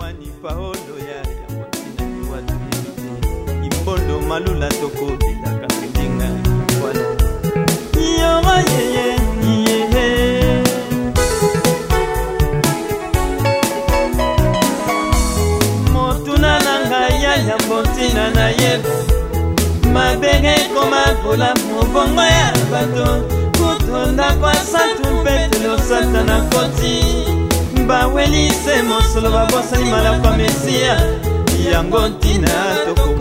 mani paolo ya motina watu imbondo malula toko bilaka ndinga wala yo ye motuna nanga ya motina na ye mabenge koma kola mobongo ya bato kutonda kwa satu petelo satana koti bawelise mosolo babosani mala kwa mesia yango ntina toko